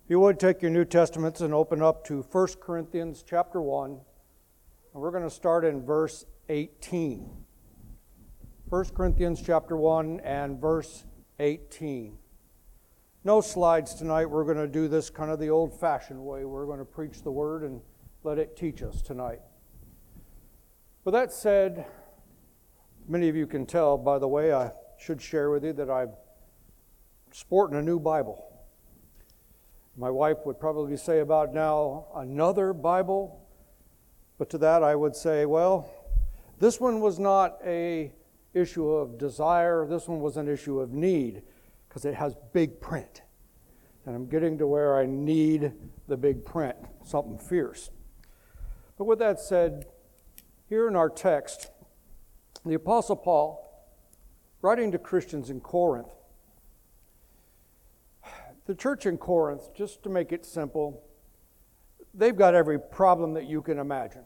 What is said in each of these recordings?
If you would, take your New Testaments and open up to 1 Corinthians chapter 1. And we're going to start in verse 18. 1 Corinthians chapter 1 and verse 18. No slides tonight. We're going to do this kind of the old-fashioned way. We're going to preach the Word and let it teach us tonight. With that said, many of you can tell, by the way, I should share with you that I'm sporting a new Bible. My wife would probably say about now, another Bible. But to that I would say, well, this one was not an issue of desire. This one was an issue of need because it has big print. And I'm getting to where I need the big print, something fierce. But with that said, here in our text, the Apostle Paul, writing to Christians in Corinth, the church in Corinth, just to make it simple, they've got every problem that you can imagine.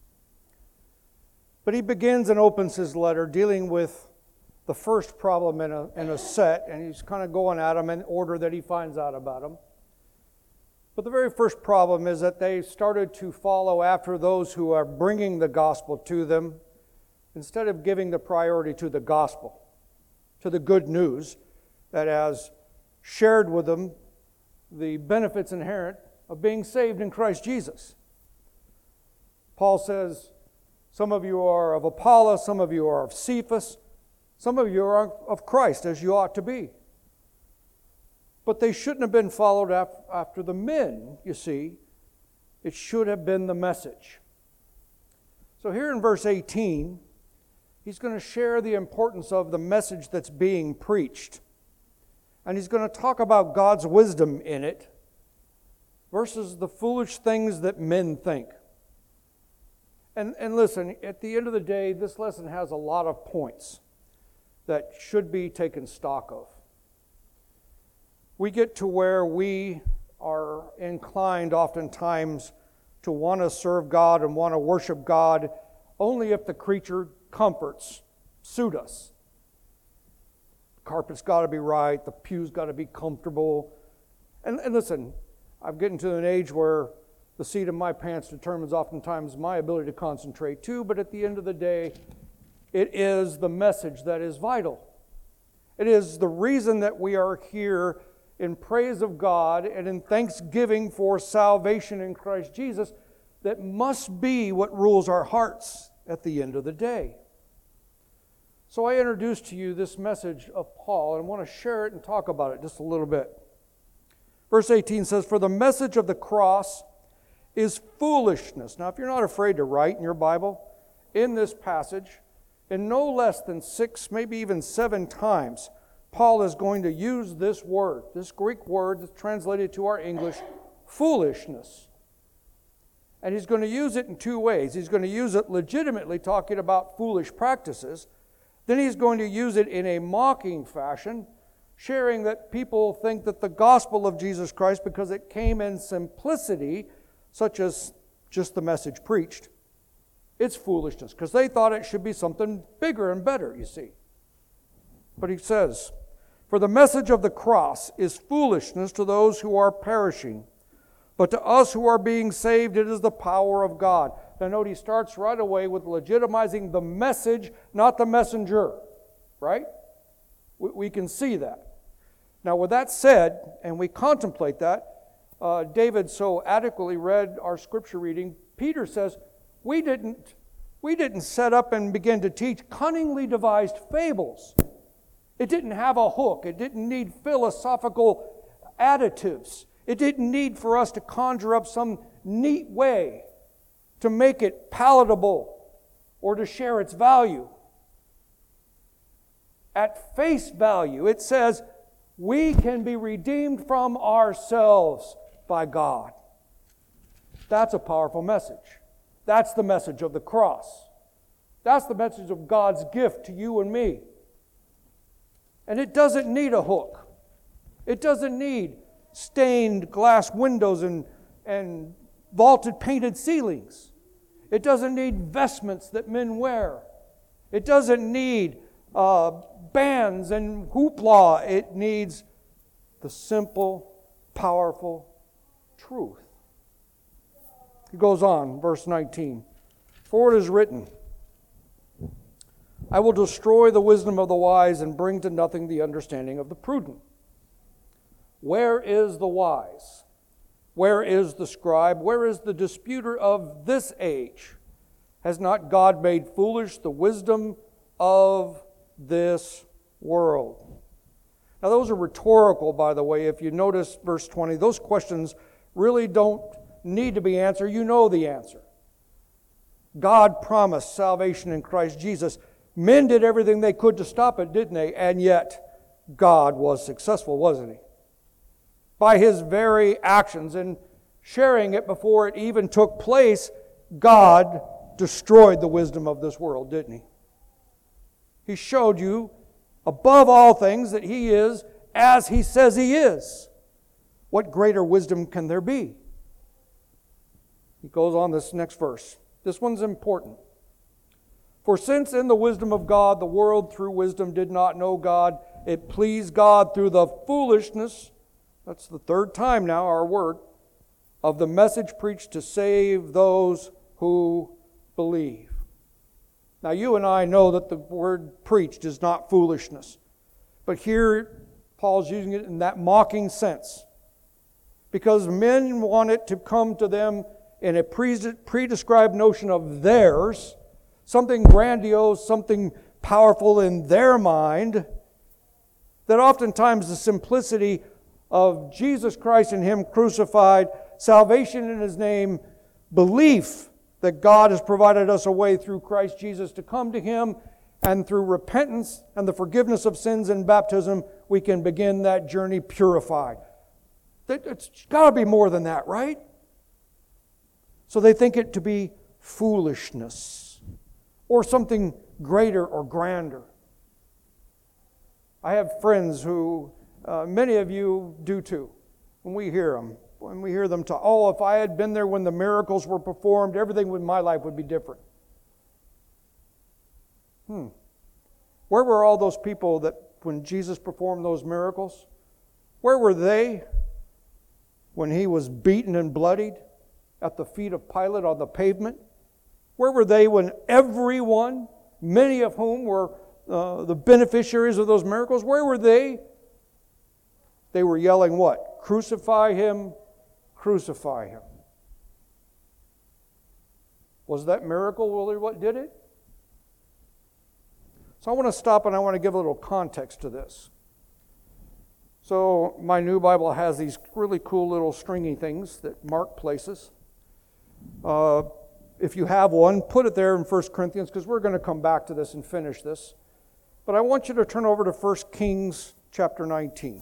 But he begins and opens his letter dealing with the first problem in a set, and he's kind of going at them in order that he finds out about them. But the very first problem is that they started to follow after those who are bringing the gospel to them instead of giving the priority to the gospel, to the good news that has shared with them the benefits inherent of being saved in Christ Jesus. Paul says, some of you are of Apollos, some of you are of Cephas, some of you are of Christ, as you ought to be. But they shouldn't have been followed after the men, you see. It should have been the message. So here in verse 18, he's going to share the importance of the message that's being preached. And he's going to talk about God's wisdom in it versus the foolish things that men think. And listen, at the end of the day, this lesson has a lot of points that should be taken stock of. We get to where we are inclined oftentimes to want to serve God and want to worship God only if the creature comforts suit us. Carpet's got to be right, the pew's got to be comfortable. And listen, I'm getting to an age where the seat of my pants determines oftentimes my ability to concentrate too, but at the end of the day, it is the message that is vital. It is the reason that we are here in praise of God and in thanksgiving for salvation in Christ Jesus that must be what rules our hearts at the end of the day. So I introduced to you this message of Paul, and I want to share it and talk about it just a little bit. Verse 18 says, "For the message of the cross is foolishness." Now, if you're not afraid to write in your Bible, in this passage, in no less than 6, maybe even 7 times, Paul is going to use this word, this Greek word that's translated to our English, foolishness. And he's going to use it in 2 ways. He's going to use it legitimately, talking about foolish practices. Then he's going to use it in a mocking fashion, sharing that people think that the gospel of Jesus Christ, because it came in simplicity, such as just the message preached, it's foolishness, because they thought it should be something bigger and better, you see. But he says, "For the message of the cross is foolishness to those who are perishing, but to us who are being saved, it is the power of God." Now note, he starts right away with legitimizing the message, not the messenger, right? We can see that. Now with that said, and we contemplate that, David so adequately read our scripture reading, Peter says, we didn't set up and begin to teach cunningly devised fables. It didn't have a hook. It didn't need philosophical additives. It didn't need for us to conjure up some neat way to make it palatable or to share its value. At face value, it says, we can be redeemed from ourselves by God. That's a powerful message. That's the message of the cross. That's the message of God's gift to you and me. And it doesn't need a hook. It doesn't need stained glass windows and vaulted painted ceilings. It doesn't need vestments that men wear. It doesn't need bands and hoopla. It needs the simple, powerful truth. He goes on, verse 19. For it is written, I will destroy the wisdom of the wise and bring to nothing the understanding of the prudent. Where is the wise? Where is the scribe? Where is the disputer of this age? Has not God made foolish the wisdom of this world? Now those are rhetorical, by the way. If you notice verse 20, those questions really don't need to be answered. You know the answer. God promised salvation in Christ Jesus. Men did everything they could to stop it, didn't they? And yet God was successful, wasn't He? By His very actions and sharing it before it even took place, God destroyed the wisdom of this world, didn't He? He showed you, above all things, that He is as He says He is. What greater wisdom can there be? He goes on this next verse. This one's important. For since in the wisdom of God, the world through wisdom did not know God, it pleased God through the foolishness, that's the third time now, our word, of the message preached to save those who believe. Now you and I know that the word preached is not foolishness. But here Paul's using it in that mocking sense. Because men want it to come to them in a pre-described notion of theirs, something grandiose, something powerful in their mind, that oftentimes the simplicity of Jesus Christ and Him crucified, salvation in His name, belief that God has provided us a way through Christ Jesus to come to Him, and through repentance and the forgiveness of sins and baptism, we can begin that journey purified. It's got to be more than that, right? So they think it to be foolishness or something greater or grander. I have friends who, many of you do too, when we hear them talk, oh, if I had been there when the miracles were performed, everything in my life would be different. Where were all those people that when Jesus performed those miracles? Where were they when He was beaten and bloodied at the feet of Pilate on the pavement? Where were they when everyone, many of whom were the beneficiaries of those miracles, where were they? They were yelling what? Crucify Him, crucify Him. Was that miracle really what did it? So I want to stop and I want to give a little context to this. So my new Bible has these really cool little stringy things that mark places. If you have one, put it there in 1 Corinthians, because we're going to come back to this and finish this. But I want you to turn over to 1 Kings chapter 19.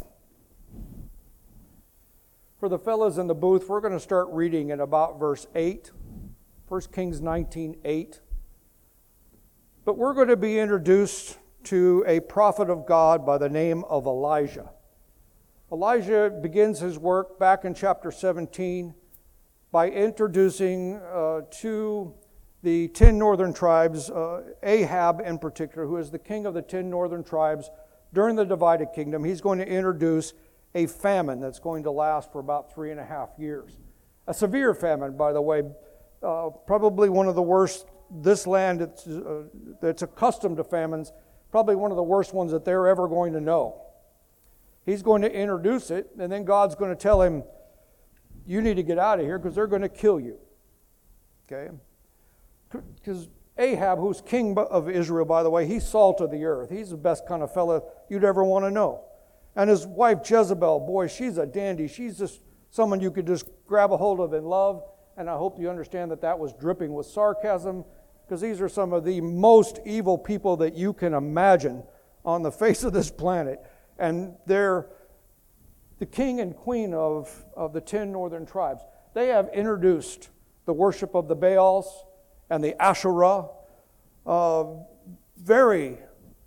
For the fellas in the booth, we're going to start reading in about verse 8. 1 Kings 19:8. But we're going to be introduced to a prophet of God by the name of Elijah. Elijah begins his work back in chapter 17 by introducing to the 10 northern tribes, Ahab in particular, who is the king of the 10 northern tribes during the divided kingdom. He's going to introduce a famine that's going to last for about 3.5 years. A severe famine, by the way, probably one of the worst. This land that's accustomed to famines, probably one of the worst ones that they're ever going to know. He's going to introduce it, and then God's going to tell him, you need to get out of here because they're going to kill you. Okay? Because Ahab, who's king of Israel, by the way, he's salt of the earth. He's the best kind of fella you'd ever want to know. And his wife Jezebel, boy, she's a dandy. She's just someone you could just grab a hold of and love. And I hope you understand that that was dripping with sarcasm, because these are some of the most evil people that you can imagine on the face of this planet. And they're the king and queen of the 10 northern tribes. They have introduced the worship of the Baals and the Asherah. There's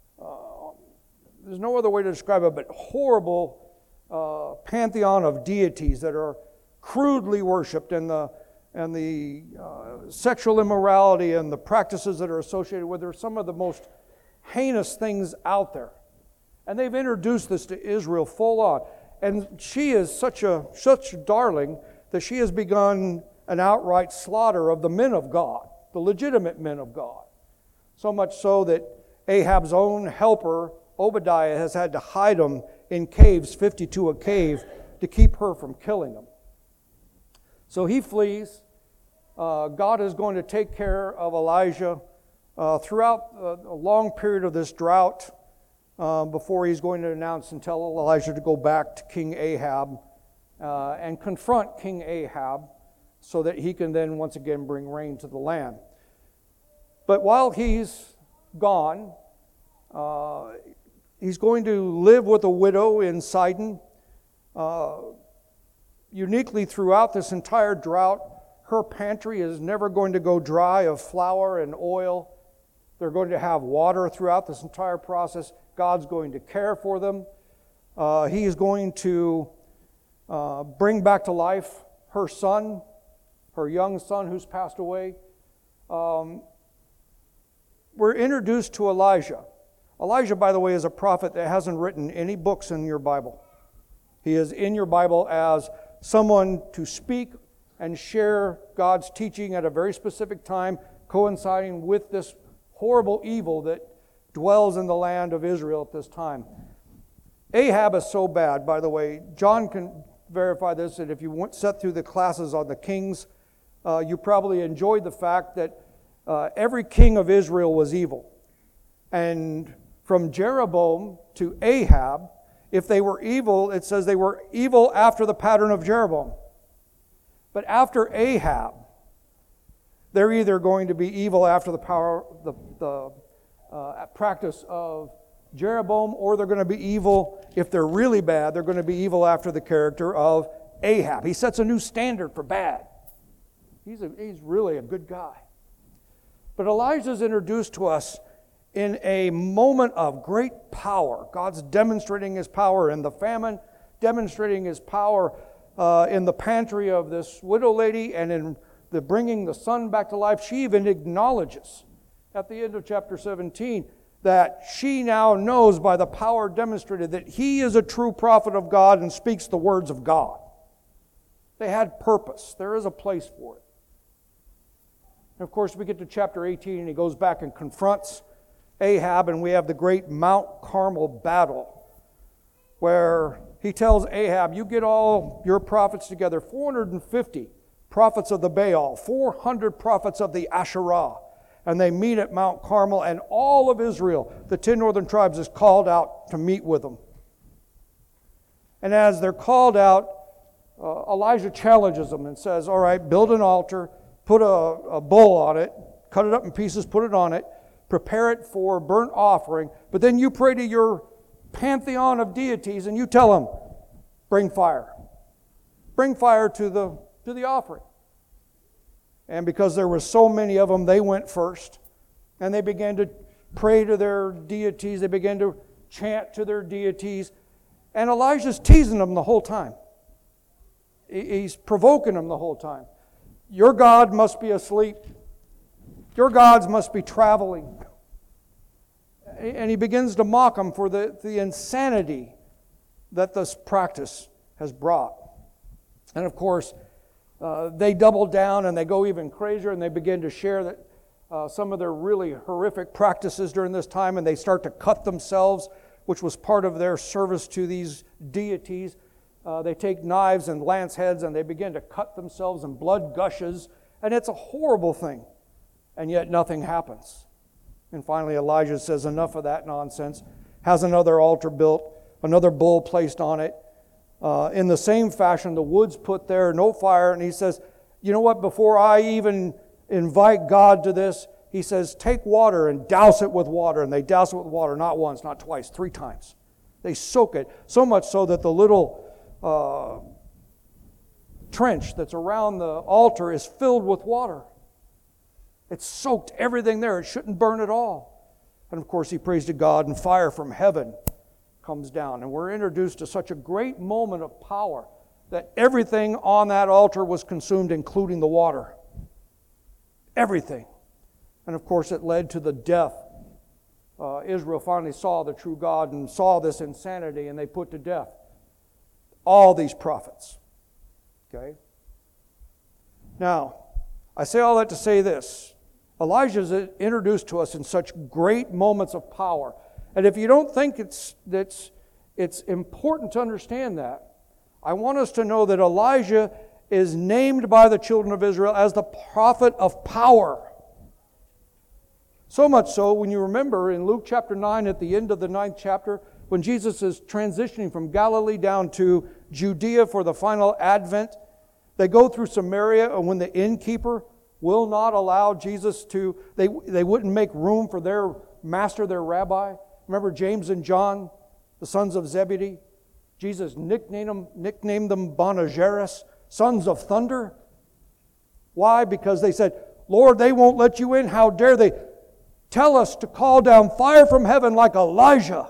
no other way to describe it, but horrible pantheon of deities that are crudely worshipped, and the sexual immorality and the practices that are associated with it are some of the most heinous things out there. And they've introduced this to Israel full on. And she is such a darling that she has begun an outright slaughter of the men of God, the legitimate men of God. So much so that Ahab's own helper, Obadiah, has had to hide him in caves, 52 a cave, to keep her from killing him. So he flees. God is going to take care of Elijah throughout a long period of this drought before he's going to announce and tell Elijah to go back to King Ahab and confront King Ahab so that he can then once again bring rain to the land. But while he's gone, he's going to live with a widow in Sidon. Uniquely throughout this entire drought, her pantry is never going to go dry of flour and oil. They're going to have water throughout this entire process. God's going to care for them. He is going to bring back to life her son, her young son who's passed away. We're introduced to Elijah. Elijah, by the way, is a prophet that hasn't written any books in your Bible. He is in your Bible as someone to speak and share God's teaching at a very specific time, coinciding with this horrible evil that dwells in the land of Israel at this time. Ahab is so bad, by the way. John can verify this, and if you sat through the classes on the kings, you probably enjoyed the fact that every king of Israel was evil. And from Jeroboam to Ahab, if they were evil, it says they were evil after the pattern of Jeroboam. But after Ahab, they're either going to be evil after the practice of Jeroboam, or they're going to be evil, if they're really bad, they're going to be evil after the character of Ahab. He sets a new standard for bad. He's really a good guy. But Elijah is introduced to us in a moment of great power. God's demonstrating His power in the famine, demonstrating His power in the pantry of this widow lady, and in the bringing the son back to life. She even acknowledges at the end of chapter 17 that she now knows by the power demonstrated that he is a true prophet of God and speaks the words of God. They had purpose. There is a place for it. And of course, we get to chapter 18 and he goes back and confronts Ahab, and we have the great Mount Carmel battle where he tells Ahab, you get all your prophets together, 450 prophets of the Baal, 400 prophets of the Asherah, and they meet at Mount Carmel, and all of Israel, the 10 northern tribes, is called out to meet with them. And as they're called out, Elijah challenges them and says, all right, build an altar, put a bull on it, cut it up in pieces, put it on it, prepare it for burnt offering, but then you pray to your pantheon of deities and you tell them, bring fire. Bring fire to the offering. And because there were so many of them, they went first. And they began to pray to their deities. They began to chant to their deities. And Elijah's teasing them the whole time. He's provoking them the whole time. Your God must be asleep. Your gods must be traveling. And he begins to mock them for the insanity that this practice has brought. And of course, they double down and they go even crazier, and they begin to share that some of their really horrific practices during this time, and they start to cut themselves, which was part of their service to these deities. They take knives and lance heads and they begin to cut themselves, and blood gushes, and it's a horrible thing. And yet nothing happens. And finally Elijah says, enough of that nonsense. Has another altar built, another bull placed on it. In the same fashion, the wood's put there, no fire. And he says, you know what, before I even invite God to this, he says, take water and douse it with water. And they douse it with water, not once, not twice, 3 times. They soak it, so much so that the little trench that's around the altar is filled with water. It's soaked everything there. It shouldn't burn at all. And of course, he prays to God, and fire from heaven comes down. And we're introduced to such a great moment of power that everything on that altar was consumed, including the water. Everything. And of course, it led to the death. Israel finally saw the true God and saw this insanity, and they put to death all these prophets. Okay? Now, I say all that to say this. Elijah is introduced to us in such great moments of power. And if you don't think it's important to understand that, I want us to know that Elijah is named by the children of Israel as the prophet of power. So much so, when you remember in Luke chapter 9, at the end of the 9th chapter, when Jesus is transitioning from Galilee down to Judea for the final advent, they go through Samaria, and when the innkeeper will not allow Jesus to, they wouldn't make room for their master, their rabbi. Remember James and John, the sons of Zebedee? Jesus nicknamed them Boanerges, sons of thunder. Why? Because they said, Lord, they won't let you in. How dare they tell us to call down fire from heaven like Elijah?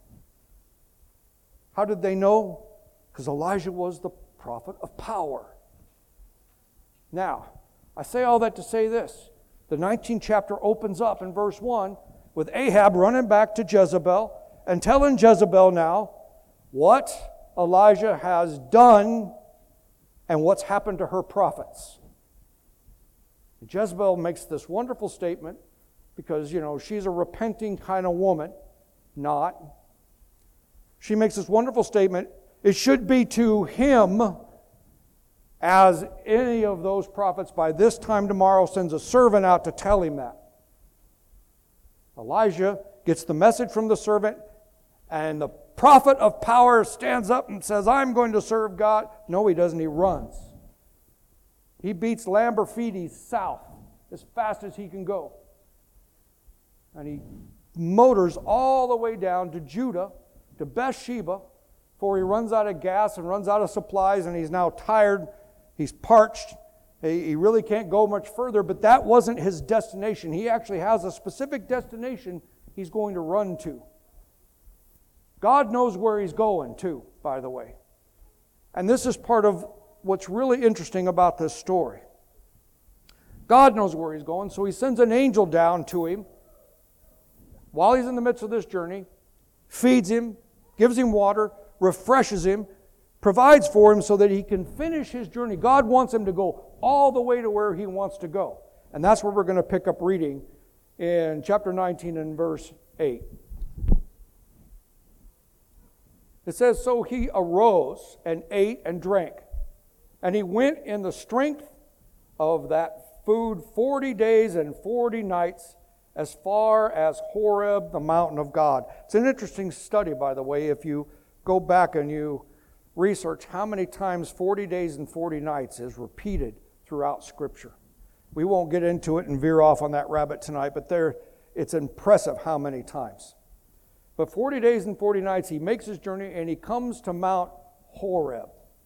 How did they know? Because Elijah was the prophet of power. Now, I say all that to say this. The 19th chapter opens up in verse 1 with Ahab running back to Jezebel and telling Jezebel now what Elijah has done and what's happened to her prophets. And Jezebel makes this wonderful statement because, she's a repenting kind of woman. Not. She makes this wonderful statement. It should be to him as any of those prophets by this time tomorrow sends a servant out to tell him that. Elijah gets the message from the servant, and the prophet of power stands up and says, I'm going to serve God. No, he doesn't. He runs. He beats Lamberfiti south as fast as he can go. And he motors all the way down to Judah, to Bathsheba, before he runs out of gas and runs out of supplies, and he's now tired. He's parched. He really can't go much further, but that wasn't his destination. He actually has a specific destination he's going to run to. God knows where he's going too, by the way. And this is part of what's really interesting about this story. God knows where he's going, so he sends an angel down to him while he's in the midst of this journey, feeds him, gives him water, refreshes him, provides for him so that he can finish his journey. God wants him to go all the way to where he wants to go. And that's where we're going to pick up reading in chapter 19 and verse 8. It says, So he arose and ate and drank, and he went in the strength of that food 40 days and 40 nights as far as Horeb, the mountain of God. It's an interesting study, by the way, if you go back and you research how many times 40 days and 40 nights is repeated throughout Scripture. We won't get into it and veer off on that rabbit tonight, but it's impressive how many times. But 40 days and 40 nights, he makes his journey and he comes to Mount Horeb.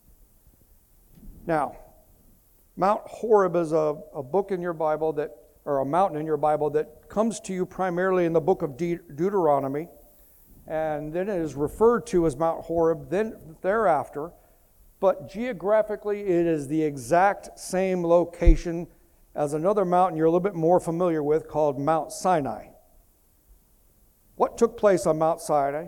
Now, Mount Horeb is a book in your Bible or a mountain in your Bible that comes to you primarily in the book of Deuteronomy, and then it is referred to as Mount Horeb thereafter, but geographically it is the exact same location as another mountain you're a little bit more familiar with called Mount Sinai. What took place on Mount Sinai?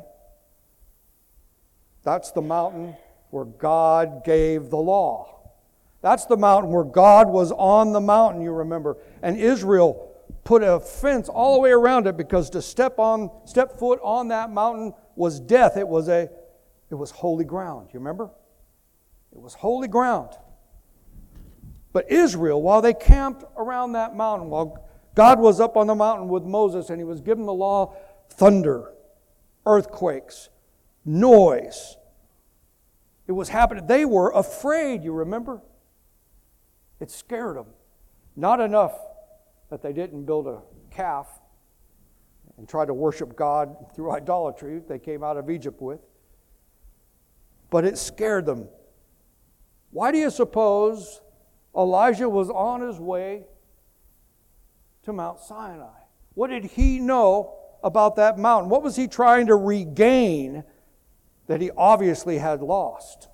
That's the mountain where God gave the law. That's the mountain where God was on the mountain, you remember. And Israel put a fence all the way around it because to step foot on that mountain was death. It was holy ground, you remember? It was holy ground. But Israel, while they camped around that mountain, while God was up on the mountain with Moses and he was given the law, thunder, earthquakes, noise. It was happening. They were afraid, you remember? It scared them. Not enough that they didn't build a calf and try to worship God through idolatry they came out of Egypt with. But it scared them. Why do you suppose Elijah was on his way to Mount Sinai? What did he know about that mountain? What was he trying to regain that he obviously had lost?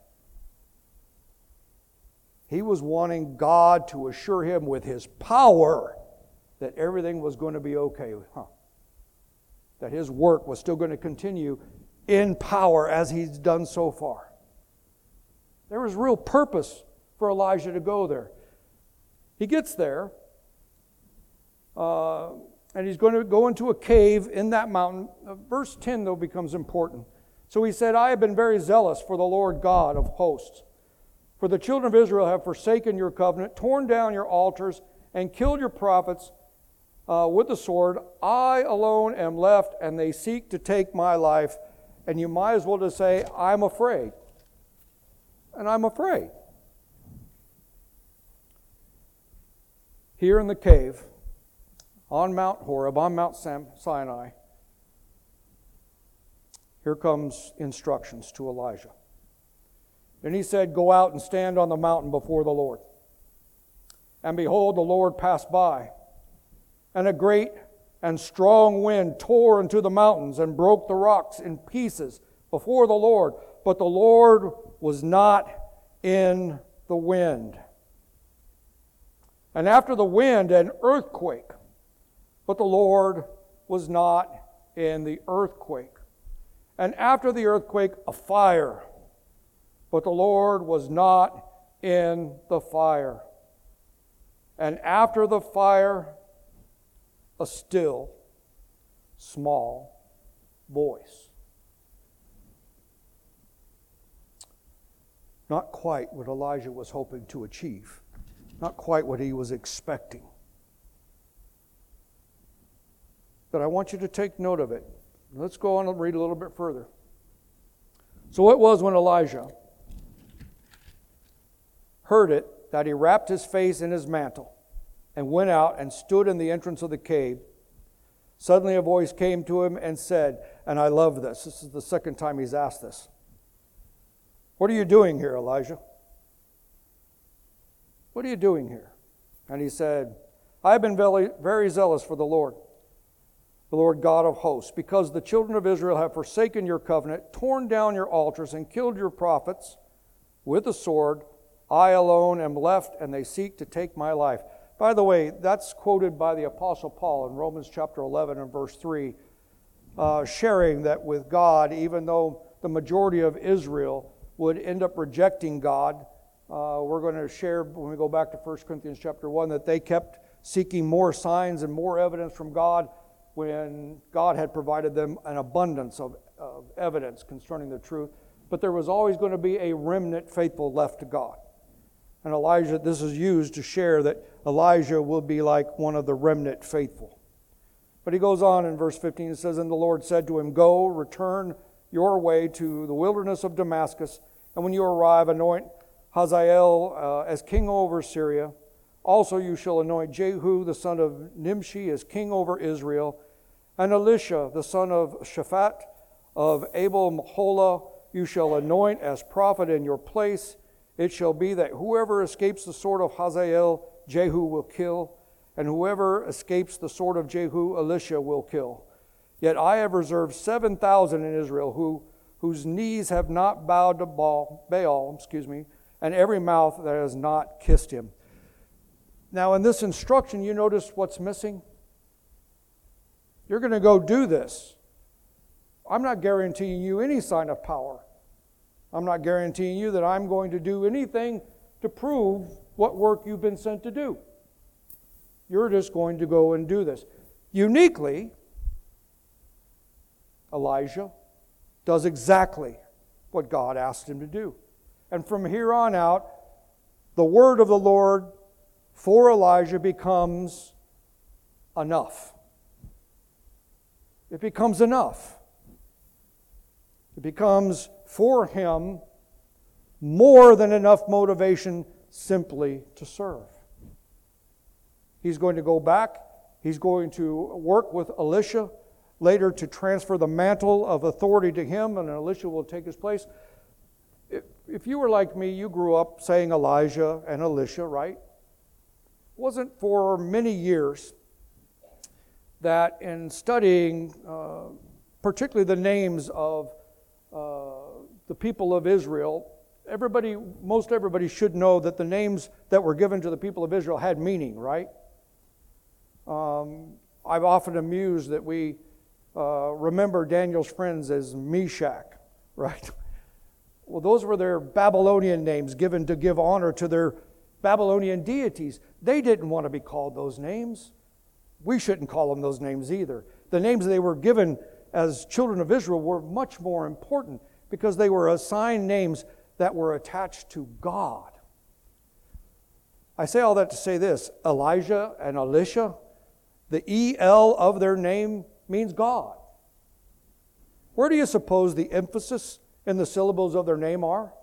He was wanting God to assure him with his power that everything was going to be okay. That his work was still going to continue in power as he's done so far. There was real purpose for Elijah to go there. He gets there, and he's going to go into a cave in that mountain. Verse 10, though, becomes important. So he said, I have been very zealous for the Lord God of hosts. For the children of Israel have forsaken your covenant, torn down your altars, and killed your prophets with the sword. I alone am left, and they seek to take my life. And you might as well just say, I'm afraid. And I'm afraid. Here in the cave, on Mount Horeb, on Mount Sinai, here comes instructions to Elijah. Then he said, go out and stand on the mountain before the Lord. And behold, the Lord passed by, and a great and strong wind tore into the mountains and broke the rocks in pieces before the Lord. But the Lord was not in the wind. And after the wind, an earthquake. But the Lord was not in the earthquake. And after the earthquake, a fire. But the Lord was not in the fire. And after the fire, a still, small voice. Not quite what Elijah was hoping to achieve. Not quite what he was expecting. But I want you to take note of it. Let's go on and read a little bit further. So it was when Elijah heard it that he wrapped his face in his mantle and went out and stood in the entrance of the cave. Suddenly a voice came to him and said, and I love this. This is the second time he's asked this. What are you doing here, Elijah? What are you doing here? And he said, I have been very, very zealous for the Lord God of hosts, because the children of Israel have forsaken your covenant, torn down your altars, and killed your prophets with the sword. I alone am left, and they seek to take my life. By the way, that's quoted by the Apostle Paul in Romans chapter 11 and verse 3, sharing that with God, even though the majority of Israel would end up rejecting God, we're going to share when we go back to 1 Corinthians chapter 1 that they kept seeking more signs and more evidence from God when God had provided them an abundance of evidence concerning the truth. But there was always going to be a remnant faithful left to God. And Elijah, this is used to share that Elijah will be like one of the remnant faithful. But he goes on in verse 15, it says, and the Lord said to him, go, return your way to the wilderness of Damascus, and when you arrive, anoint Hazael as king over Syria. Also you shall anoint Jehu the son of Nimshi as king over Israel, and Elisha the son of Shaphat of Abel-Meholah you shall anoint as prophet in your place. It shall be that whoever escapes the sword of Hazael, Jehu will kill, and whoever escapes the sword of Jehu, Elisha will kill. Yet I have reserved 7,000 in Israel whose knees have not bowed to Baal, and every mouth that has not kissed him. Now in this instruction, you notice what's missing? You're going to go do this. I'm not guaranteeing you any sign of power. I'm not guaranteeing you that I'm going to do anything to prove what work you've been sent to do. You're just going to go and do this. Uniquely, Elijah does exactly what God asked him to do. And from here on out, the word of the Lord for Elijah becomes enough. It becomes enough. It becomes for him more than enough motivation simply to serve. He's going to go back. He's going to work with Elisha later to transfer the mantle of authority to him, and Elisha will take his place. If you were like me, you grew up saying Elijah and Elisha, right? It wasn't for many years that in studying particularly the names of the people of Israel, most everybody should know that the names that were given to the people of Israel had meaning, right? I've often amused that we remember Daniel's friends as Meshach, right? Well, those were their Babylonian names given to give honor to their Babylonian deities. They didn't want to be called those names. We shouldn't call them those names either. The names they were given as children of Israel were much more important because they were assigned names that were attached to God. I say all that to say this: Elijah and Elisha, the EL of their name means God. Where do you suppose the emphasis in the syllables of their name are?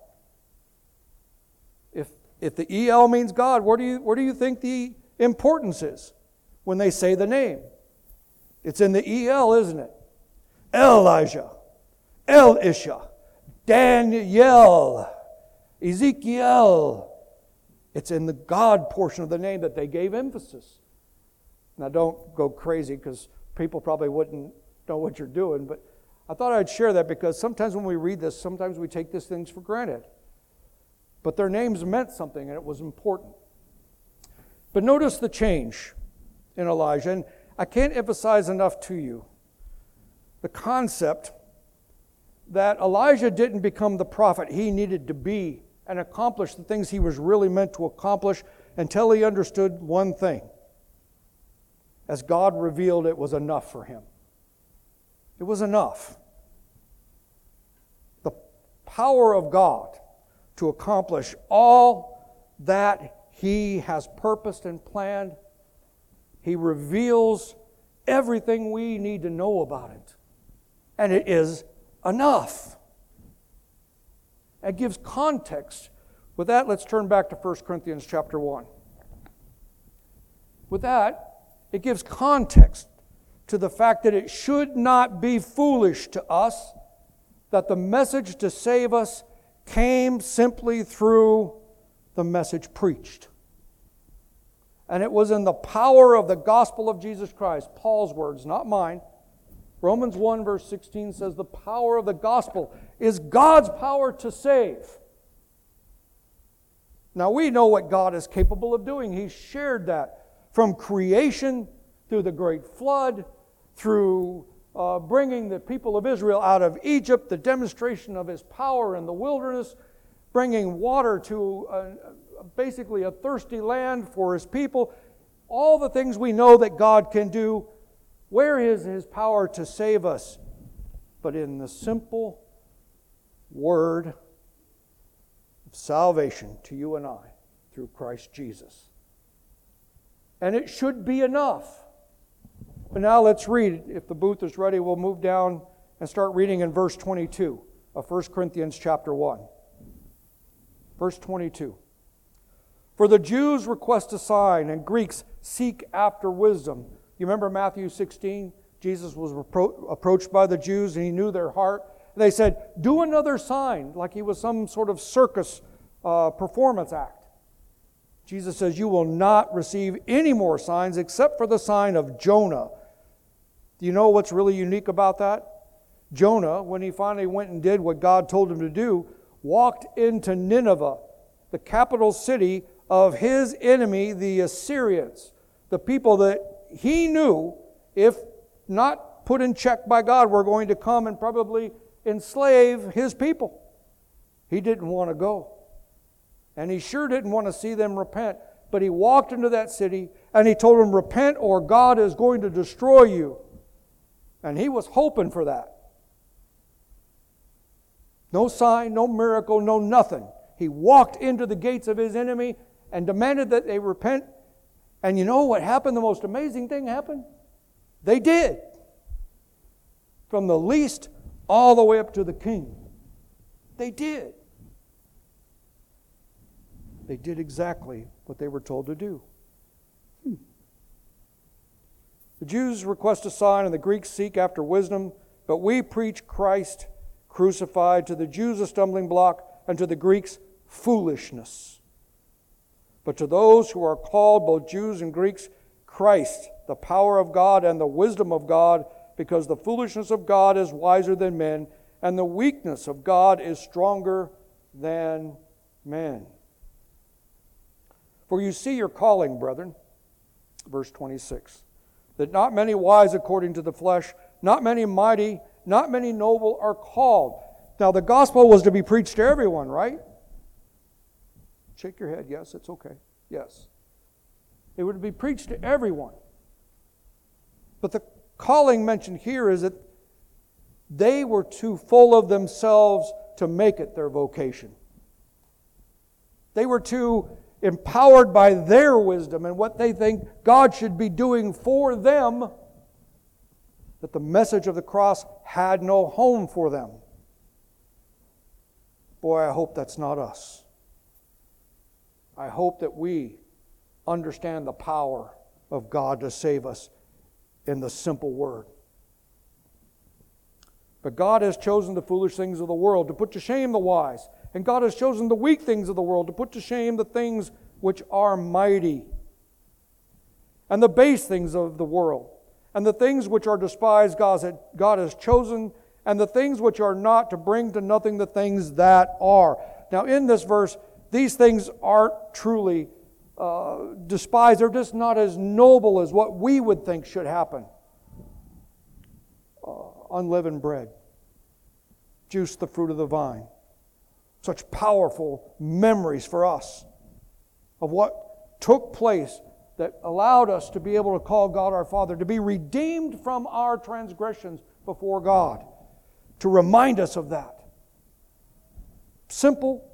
If the EL means God, where do you think the importance is when they say the name? It's in the EL, isn't it? Elijah, Elisha, Daniel, Ezekiel. It's in the God portion of the name that they gave emphasis. Now don't go crazy because people probably wouldn't know what you're doing, but I thought I'd share that because sometimes when we read this, sometimes we take these things for granted. But their names meant something and it was important. But notice the change in Elijah, and I can't emphasize enough to you the concept that Elijah didn't become the prophet he needed to be and accomplish the things he was really meant to accomplish until he understood one thing. As God revealed, it was enough for him. It was enough. The power of God to accomplish all that He has purposed and planned. He reveals everything we need to know about it. And it is enough. It gives context. With that, let's turn back to 1 Corinthians chapter 1. With that, it gives context to the fact that it should not be foolish to us that the message to save us came simply through the message preached. And it was in the power of the gospel of Jesus Christ, Paul's words, not mine. Romans 1 verse 16 says the power of the gospel is God's power to save. Now we know what God is capable of doing. He shared that from creation through the great flood, through bringing the people of Israel out of Egypt, the demonstration of His power in the wilderness, bringing water to basically a thirsty land for His people. All the things we know that God can do. Where is His power to save us? But in the simple word of salvation to you and I through Christ Jesus. And it should be enough. But now let's read. If the booth is ready, we'll move down and start reading in verse 22 of 1 Corinthians chapter 1. Verse 22. For the Jews request a sign, and Greeks seek after wisdom. You remember Matthew 16? Jesus was approached by the Jews, and He knew their heart. They said, do another sign, like He was some sort of circus performance act. Jesus says, you will not receive any more signs except for the sign of Jonah. Do you know what's really unique about that? Jonah, when he finally went and did what God told him to do, walked into Nineveh, the capital city of his enemy, the Assyrians, the people that he knew, if not put in check by God, were going to come and probably enslave his people. He didn't want to go. And he sure didn't want to see them repent. But he walked into that city and he told them, repent or God is going to destroy you. And he was hoping for that. No sign, no miracle, no nothing. He walked into the gates of his enemy and demanded that they repent. And you know what happened? The most amazing thing happened. They did. From the least all the way up to the king. They did. They did exactly what they were told to do. The Jews request a sign and the Greeks seek after wisdom, but we preach Christ crucified, to the Jews a stumbling block, and to the Greeks foolishness. But to those who are called, both Jews and Greeks, Christ, the power of God and the wisdom of God, because the foolishness of God is wiser than men, and the weakness of God is stronger than men. For you see your calling, brethren, verse 26, that not many wise according to the flesh, not many mighty, not many noble are called. Now the gospel was to be preached to everyone, right? Shake your head, yes, it's okay. Yes. It would be preached to everyone. But the calling mentioned here is that they were too full of themselves to make it their vocation. They were too empowered by their wisdom and what they think God should be doing for them, that the message of the cross had no home for them. Boy, I hope that's not us. I hope that we understand the power of God to save us in the simple word. But God has chosen the foolish things of the world to put to shame the wise. And God has chosen the weak things of the world to put to shame the things which are mighty. And the base things of the world. And the things which are despised God has chosen. And the things which are not, to bring to nothing the things that are. Now in this verse, these things aren't truly despised. They're just not as noble as what we would think should happen. Unleavened bread, juice, the fruit of the vine. Such powerful memories for us of what took place that allowed us to be able to call God our Father, to be redeemed from our transgressions before God, to remind us of that. Simple.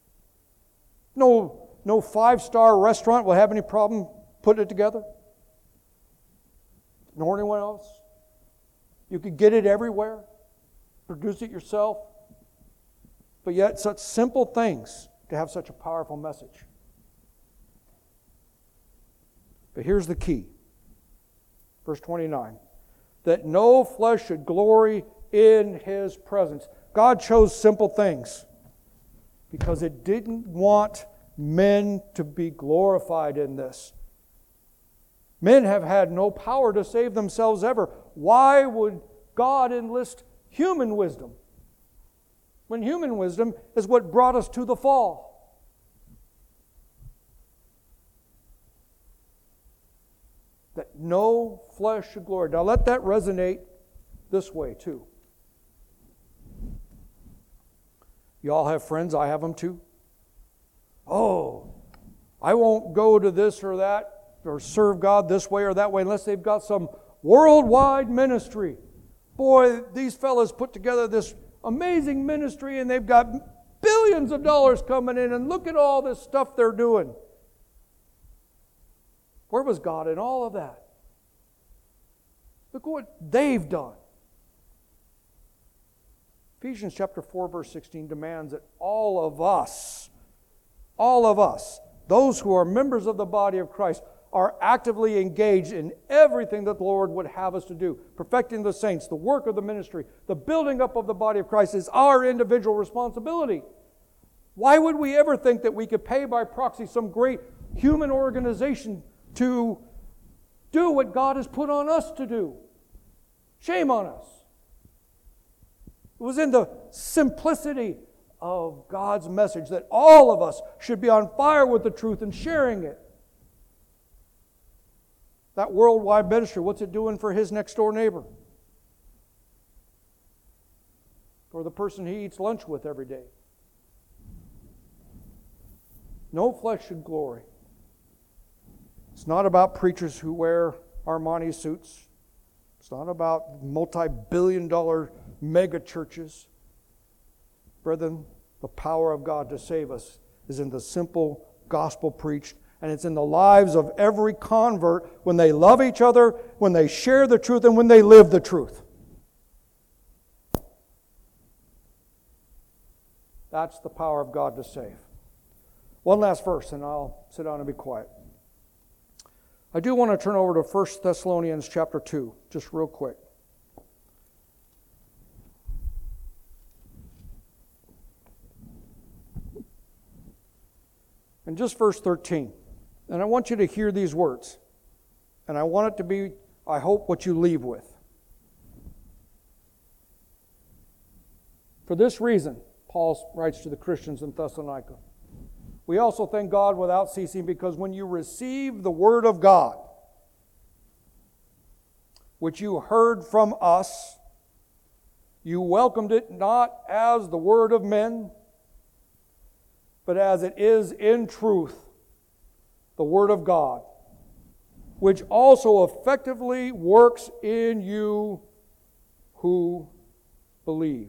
No 5-star restaurant will have any problem putting it together, nor anyone else. You could get it everywhere, produce it yourself. But yet, such simple things to have such a powerful message. But here's the key. Verse 29. That no flesh should glory in His presence. God chose simple things because it didn't want men to be glorified in this. Men have had no power to save themselves ever. Why would God enlist human wisdom when human wisdom is what brought us to the fall? That no flesh should glory. Now let that resonate this way too. You all have friends, I have them too. Oh, I won't go to this or that or serve God this way or that way unless they've got some worldwide ministry. Boy, these fellas put together this amazing ministry and they've got billions of dollars coming in, and look at all this stuff they're doing. Where was God in all of that? Look what they've done. Ephesians chapter 4, verse 16 demands that all of us, those who are members of the body of Christ, are actively engaged in everything that the Lord would have us to do. Perfecting the saints, the work of the ministry, the building up of the body of Christ is our individual responsibility. Why would we ever think that we could pay by proxy some great human organization to do what God has put on us to do? Shame on us. It was in the simplicity of God's message that all of us should be on fire with the truth and sharing it. That worldwide ministry, what's it doing for his next door neighbor? Or the person he eats lunch with every day? No flesh should glory. It's not about preachers who wear Armani suits. It's not about multi-billion-dollar mega churches. Brethren, the power of God to save us is in the simple gospel preached, and it's in the lives of every convert when they love each other, when they share the truth, and when they live the truth. That's the power of God to save. One last verse, and I'll sit down and be quiet. I do want to turn over to 1 Thessalonians chapter 2, just real quick. And just verse 13. And I want you to hear these words. And I want it to be, I hope, what you leave with. For this reason, Paul writes to the Christians in Thessalonica, we also thank God without ceasing, because when you received the word of God, which you heard from us, you welcomed it not as the word of men, but as it is in truth, the Word of God, which also effectively works in you who believe.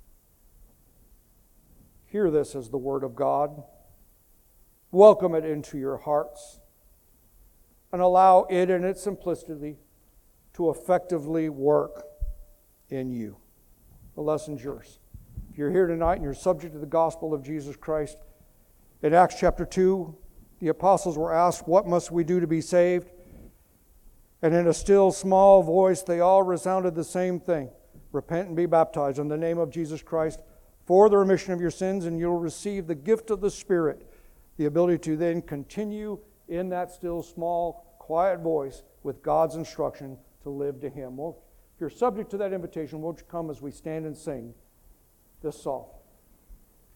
Hear this as the Word of God. Welcome it into your hearts and allow it in its simplicity to effectively work in you. The lesson's yours. If you're here tonight and you're subject to the gospel of Jesus Christ, in Acts chapter 2, the apostles were asked, what must we do to be saved? And in a still small voice, they all resounded the same thing. Repent and be baptized in the name of Jesus Christ for the remission of your sins, and you'll receive the gift of the Spirit, the ability to then continue in that still small, quiet voice with God's instruction to live to Him. Well, if you're subject to that invitation, won't you come as we stand and sing this psalm?